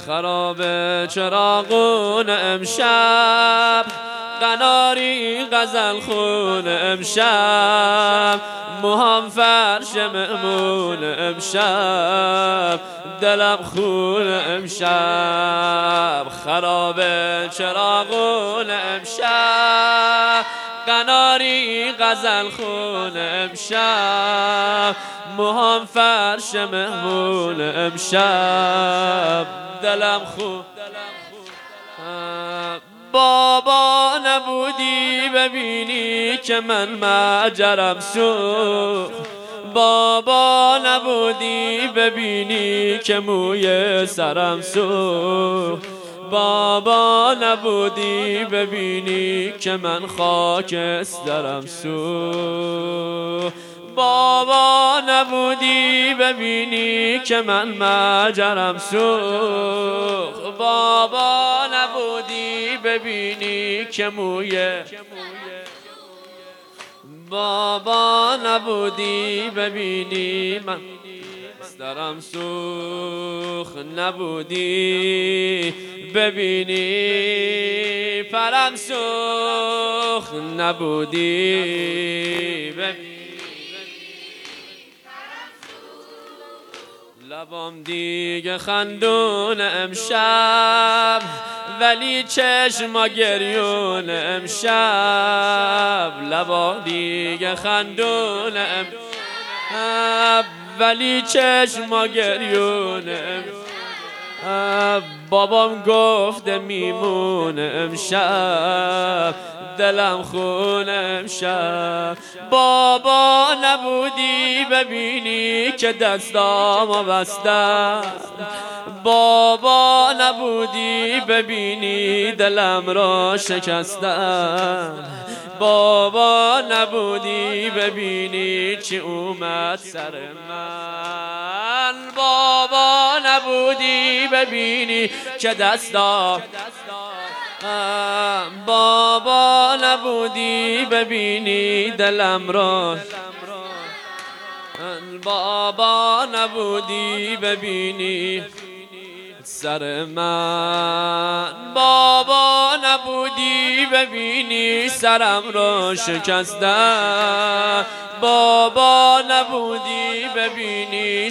خراب چراغون امشب، قناری غزل خون امشب، موهام فرش مأمون امشب، دلم خون امشب. خراب چراغون امشب، قناری غزل خون امشب، موهام فرش مهمون امشب، دلم خون. بابا نبودی ببینی که من مجرم سوخت، بابا نبودی ببینی که موی سرم سوخت، بابا نبودی ببینی که من خاکسترم سوخت، بابا نبودی ببینی که من مجرم سوخت، بابا نبودی ببینی که موی، بابا نبودی ببینی من دسترم سوخت، نبودی ببینی پرم سوخت، نبودی ببینی لبام دیگه خندون امشب، ولی چشما گریون امشب، لبام دیگه خندون امشب، ولی چشما گریون امشب. بابام گفته میمون امشب، دلم خون امشب. بابا نبودی ببینی که دستامو بستم، بابا نبودی ببینی دلم را شکستم، بابا نبودی ببینی چی اومد سر من، بابا نبودی ببینی که دستام، بابا نبودی ببینی دلم را، بابا نبودی ببینی سر من، بابا نبودی ببینی سرم را شکستم، بابا نبودی ببینی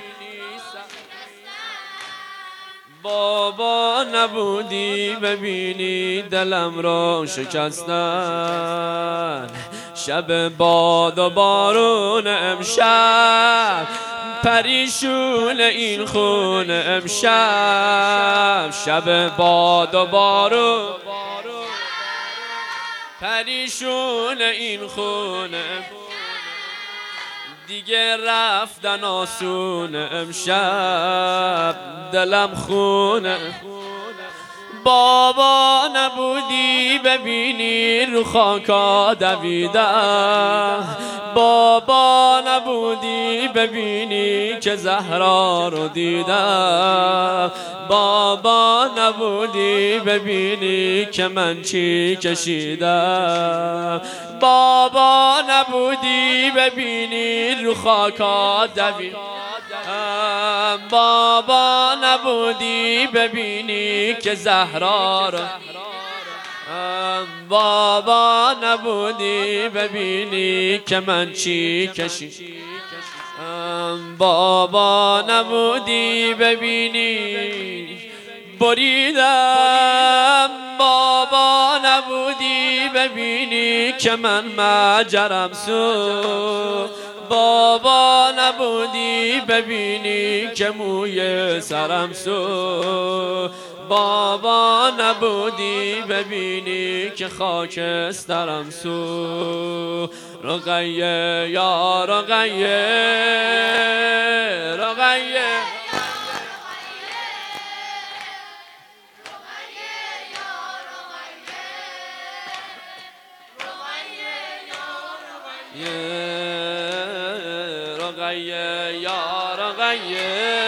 بابا نبودی ببینی دلم را شکستن. شب باد و بارون امشب، پریشون این خون امشب، شب باد و بارون پریشون این خون، دیگه رفتن آسون امشب، دلم خونه. بابا نبودی ببینی رو خاکا دویدم، بابا نبودی ببینی که زهرا رو دیدم، بابا نبودی ببینی که من چی کشیدم، بابا نبودی ببینی رو خاکا دویدم، بابا نبودی ببینی که زهرا رو، بابا نبودی ببینی که من چی کشیدم، بابا نبودی ببینی بریدم، بابا نبودی ببینی که من مجرم سوخت، بابا نبودی ببینی که موی سرم سوخت، بابا نبودی ببینی که خاکسترم سوخت. رقیه یا رقیه رقیه رقیه یا رقیه